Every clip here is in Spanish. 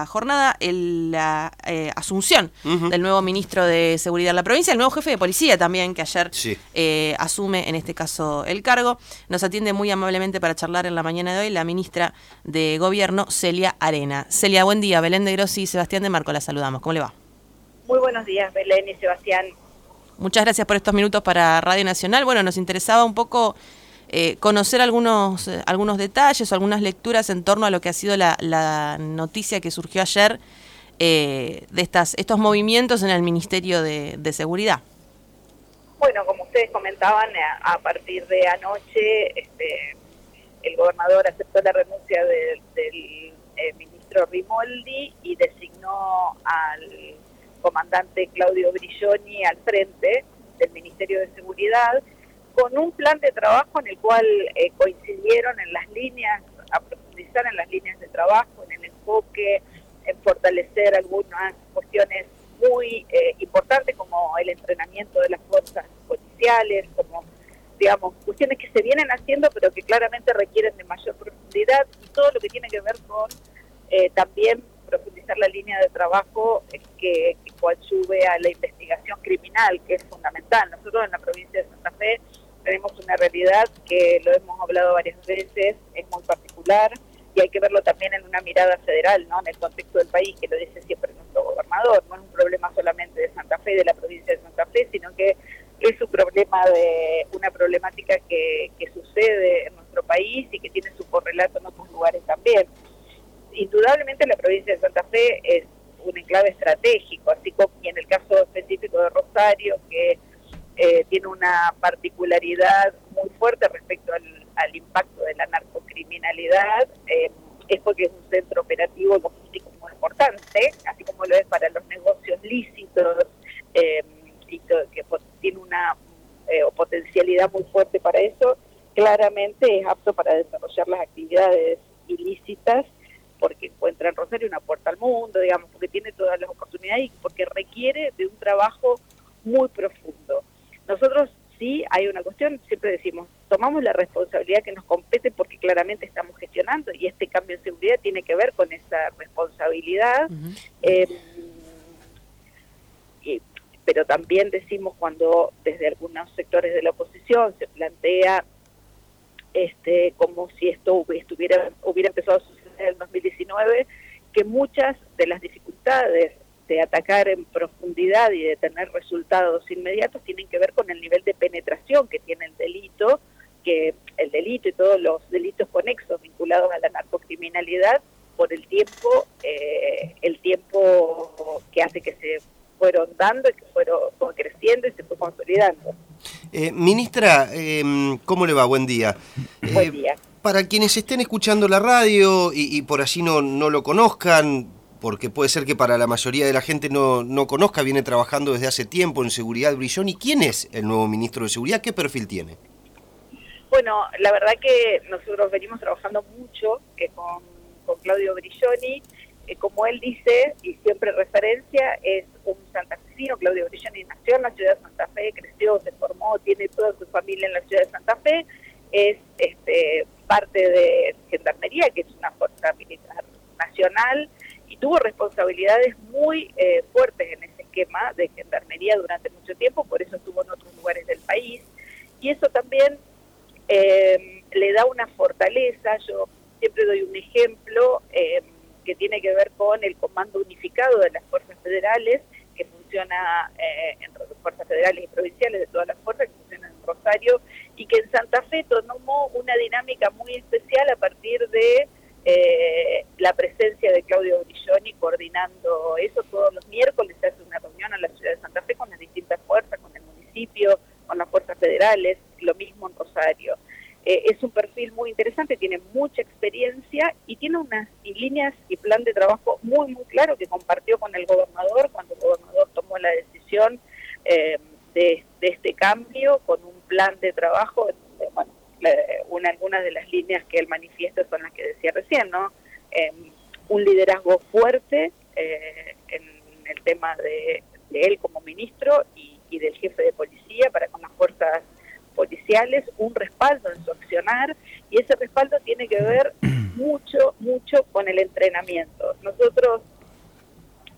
jornada la asunción del nuevo ministro de Seguridad de la provincia, el nuevo jefe de policía también, que ayer asume en este caso el cargo. Nos atiende muy amablemente para charlar en la mañana de hoy la ministra de Gobierno, Celia Arena. Celia, buen día. Belén de Grossi y Sebastián de Marco, la saludamos. ¿Cómo le va? Muy buenos días, Belén y Sebastián. Muchas gracias por estos minutos para Radio Nacional. Bueno, nos interesaba un poco conocer algunos detalles o algunas lecturas en torno a lo que ha sido la noticia que surgió ayer de estos movimientos en el Ministerio de Seguridad. Bueno, como ustedes comentaban, a partir de anoche el gobernador aceptó la renuncia del ministro Rimoldi y designó al comandante Claudio Brilloni al frente del Ministerio de Seguridad, con un plan de trabajo en el cual coincidieron en las líneas, a profundizar en las líneas de trabajo, en el enfoque, en fortalecer algunas cuestiones muy importantes como el entrenamiento de las fuerzas policiales, como, digamos, cuestiones que se vienen haciendo pero que claramente requieren de mayor profundidad, y todo lo que tiene que ver con también profundizar la línea de trabajo que coadyuve a la investigación criminal, que es fundamental. Nosotros en la provincia de Santa Fe tenemos una realidad que lo hemos hablado varias veces, es muy particular, y hay que verlo también en una mirada federal, ¿no? En el contexto del país, que lo dice siempre nuestro gobernador. No es un problema solamente de Santa Fe, de la provincia de Santa Fe, sino que es un problema de una problemática que sucede en nuestro país y que tiene su correlato en otros lugares también. Indudablemente la provincia de Santa Fe es un enclave estratégico, así como y en el caso específico de Rosario, que tiene una particularidad muy fuerte respecto al impacto de la narcocriminalidad, es porque es un centro operativo logístico muy importante, así como lo es para los negocios lícitos, y que tiene una potencialidad muy fuerte para eso. Claramente es apto para desarrollar las actividades ilícitas, porque encuentra en Rosario una puerta al mundo, digamos, porque tiene todas las oportunidades y porque requiere de un trabajo muy profundo. Nosotros sí hay una cuestión, siempre decimos, tomamos la responsabilidad que nos compete porque claramente estamos gestionando y este cambio en seguridad tiene que ver con esa responsabilidad, pero también decimos cuando desde algunos sectores de la oposición se plantea como si esto hubiera empezado a suceder en el 2019, que muchas de las dificultades de atacar en profundidad y de tener resultados inmediatos tienen que ver con el nivel de penetración que tiene el delito y todos los delitos conexos vinculados a la narcocriminalidad por el tiempo que hace que se fueron dando y que fue creciendo y se fue consolidando. Ministra, ¿cómo le va? Buen día. Buen día. Para quienes estén escuchando la radio y por allí no lo conozcan, porque puede ser que para la mayoría de la gente no conozca, viene trabajando desde hace tiempo en Seguridad Brilloni. ¿Quién es el nuevo ministro de Seguridad? ¿Qué perfil tiene? Bueno, la verdad que nosotros venimos trabajando mucho con Claudio Brilloni. Como él dice, y siempre referencia, es un santafesino. Claudio Brilloni nació en la ciudad de Santa Fe, creció, se formó, tiene toda su familia en la ciudad de Santa Fe, es parte de Gendarmería, que es una fuerza militar nacional, y tuvo responsabilidades muy fuertes en ese esquema de Gendarmería durante mucho tiempo, por eso estuvo en otros lugares del país, y eso también le da una fortaleza. Yo siempre doy un ejemplo que tiene que ver con el comando unificado de las fuerzas federales, que funciona entre las fuerzas federales y provinciales de todas las fuerzas, que funcionan en Rosario, y que en Santa Fe tomó una dinámica muy especial a partir de la presencia de Claudio Brilloni coordinando eso. Todos los miércoles se hace una reunión en la ciudad de Santa Fe con las distintas fuerzas, con el municipio, con las fuerzas federales, lo mismo en Rosario. Es un perfil muy interesante, tiene mucha experiencia y tiene unas líneas y plan de trabajo muy, muy claro que compartió con el gobernador cuando el gobernador tomó la decisión de este cambio, con un plan de trabajo. Bueno, algunas de las líneas que él manifiesta son las que decía recién, ¿no? Un liderazgo fuerte en el tema de él como ministro y del jefe de policía para con las fuerzas policiales, un respaldo en su accionar, y ese respaldo tiene que ver mucho con el entrenamiento. Nosotros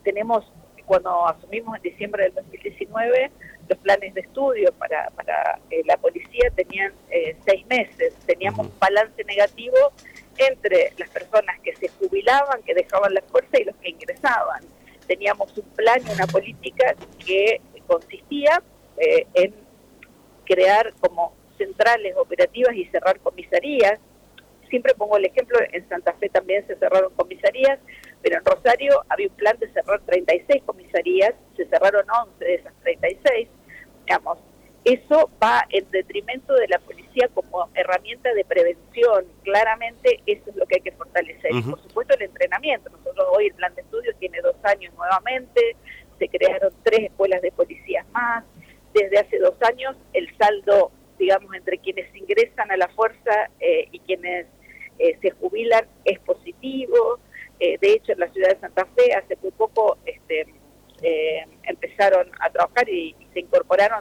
tenemos, cuando asumimos en diciembre del 2019, los planes de estudio para la policía tenían 6 meses. Teníamos un balance negativo entre las personas que se jubilaban, que dejaban la fuerza, y los que ingresaban. Teníamos un plan y una política que consistía en crear como centrales operativas y cerrar comisarías. Siempre pongo el ejemplo, en Santa Fe también se cerraron comisarías, pero en Rosario había un plan de cerrar 36 comisarías, se cerraron 11 de esas 36. Digamos, eso va en detrimento de la policía como herramienta de prevención. Claramente eso es lo que hay que fortalecer. Y por supuesto el entrenamiento. Nosotros hoy el plan de estudios tiene 2 años nuevamente, se crearon 3 escuelas de policías más. Desde hace 2 años el saldo, digamos, entre quienes ingresan a la fuerza y quienes se jubilan es positivo. De hecho, en la ciudad de Santa Fe hace muy poco empezaron a trabajar y se incorporaron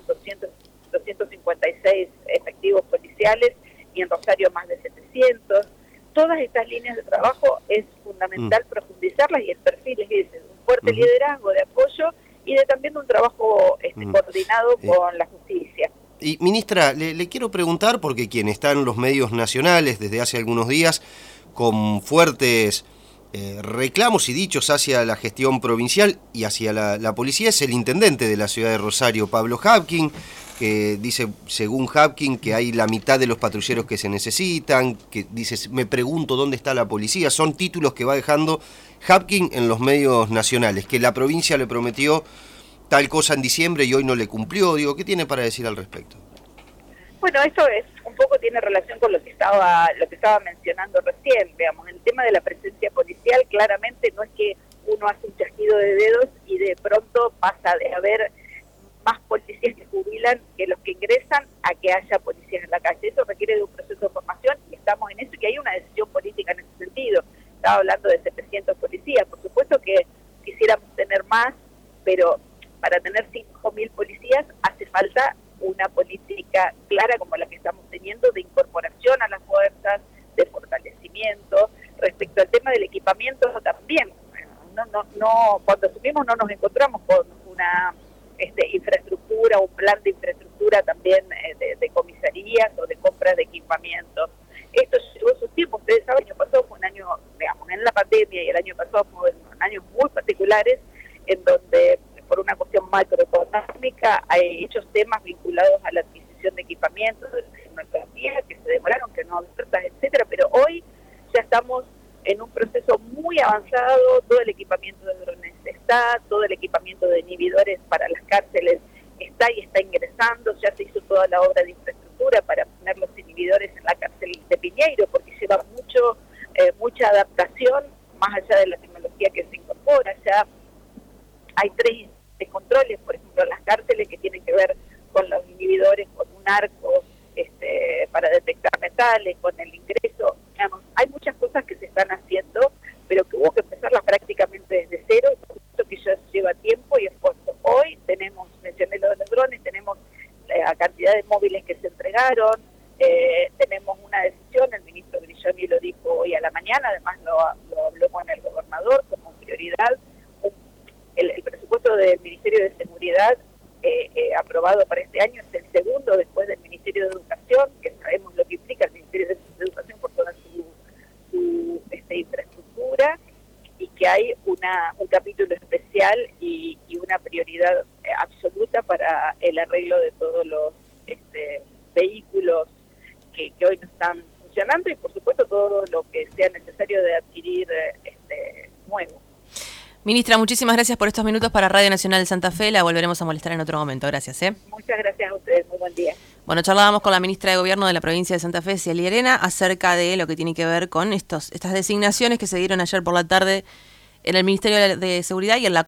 256 efectivos policiales, y en Rosario más de 700. Todas estas líneas de trabajo es fundamental profundizarlas, y el perfil es ese, un fuerte liderazgo de apoyo y de también un trabajo coordinado con la justicia. Y ministra, le quiero preguntar, porque quien está en los medios nacionales desde hace algunos días con fuertes reclamos y dichos hacia la gestión provincial y hacia la policía es el intendente de la ciudad de Rosario, Pablo Habking, que dice, según Habking, que hay la mitad de los patrulleros que se necesitan, que dice, me pregunto dónde está la policía. Son títulos que va dejando Habking en los medios nacionales, que la provincia le prometió tal cosa en diciembre y hoy no le cumplió. Digo, ¿qué tiene para decir al respecto? Bueno, eso es un poco tiene relación con lo que estaba mencionando recién. Veamos, el tema de la presencia policial, claramente no es que uno hace un chasquido de dedos y de pronto pasa de haber más policías que jubilan que los que ingresan a que haya policías en la calle. Eso requiere de un proceso de formación y estamos en eso, y que hay una decisión política en ese sentido. Estaba hablando de 700 policías. Por supuesto que quisiéramos tener más, pero para tener 5.000 policías hace falta una política clara como la que estamos teniendo, de incorporación a las fuerzas, de fortalecimiento. Respecto al tema del equipamiento también, no cuando asumimos no nos encontramos con una infraestructura, un plan de infraestructura también de comisarías o de compras de equipamiento. Esto llevó su tiempo. Ustedes saben, el año pasado fue un año, digamos, en la pandemia, y el año pasado fue años muy particulares en donde, por una cuestión macroeconómica, hay muchos temas vinculados a la adquisición de equipamientos, de tecnología, que se demoraron, que no ofertas, etcétera, pero hoy ya estamos en un proceso muy avanzado. Todo el equipamiento de drones está, todo el equipamiento de inhibidores para las cárceles está y está ingresando. Ya se hizo toda la obra de infraestructura para poner los inhibidores en la cárcel de Piñeiro, porque lleva mucha adaptación, más allá de la tecnología que se incorpora. Ya hay 3 controles, por ejemplo, en las cárceles, que tienen que ver con los inhibidores, con un arco para detectar metales, con el ingreso. Digamos, hay muchas cosas que se están haciendo, pero que hubo que empezarlas prácticamente desde cero, y por supuesto que ya lleva tiempo y esfuerzo. Hoy tenemos, mencioné lo de los drones, tenemos la cantidad de móviles que se entregaron, tenemos una decisión, el ministro Grilloni lo dijo hoy a la mañana, además lo habló con el gobernador como prioridad. El presupuesto del Ministerio de Seguridad aprobado para este año es el segundo después del Ministerio de Educación, que sabemos lo que implica el Ministerio de Educación por toda su infraestructura, y que hay un capítulo especial y una prioridad absoluta para el arreglo de todos los vehículos que hoy no están funcionando, y por supuesto todo lo que sea necesario de adquirir nuevo. Ministra, muchísimas gracias por estos minutos para Radio Nacional de Santa Fe. La volveremos a molestar en otro momento. Gracias. Muchas gracias a ustedes. Muy buen día. Bueno, charlábamos con la ministra de Gobierno de la provincia de Santa Fe, Ciely Arena, acerca de lo que tiene que ver con estas designaciones que se dieron ayer por la tarde en el Ministerio de Seguridad y en la